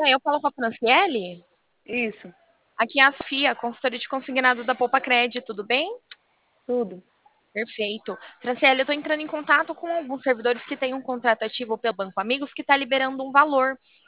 dia, eu falo com a Franciele? Isso, Aqui é a Sofia, consultora de consignado da Poupa Cred, tudo bem? tudo. Perfeito. Franciele, eu estou entrando em contato com alguns servidores que têm um contrato ativo pelo Banco Amigos que está liberando um valor.